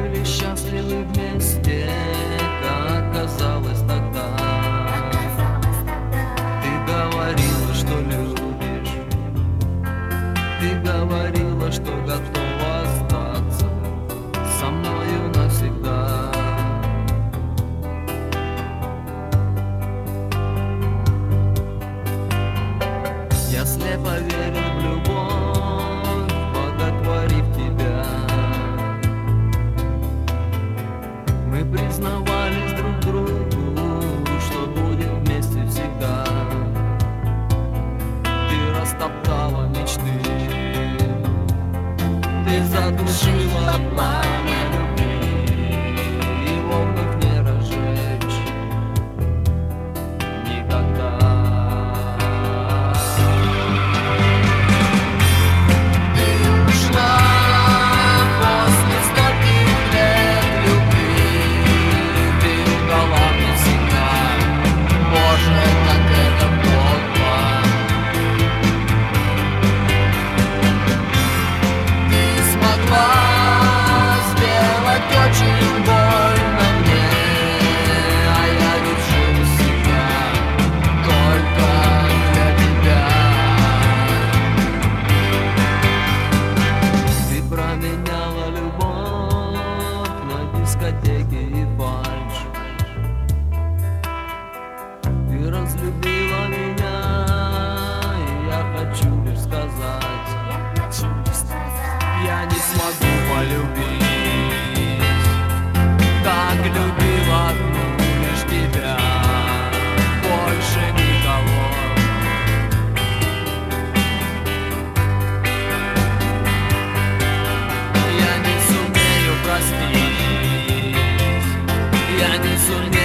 были счастливы вместе, как казалось тогда. Ты говорила, что любишь, ты говорила, что готова остаться со мною навсегда. Я слепо верил в любовь, боготворив тебя. Мы признавались друг другу, что будем вместе всегда. Ты растоптала мечты, ты задушила пламя любви, его вновь не разжечь никогда. Очень больно мне, а я ведь живу всегда только для тебя. Ты променяла любовь на дискотеке и фальшь. Ты разлюбила меня, и я хочу лишь сказать, я не смогу полюбить, как любила одну лишь тебя, больше никого. Я не сумею простить, я не сумею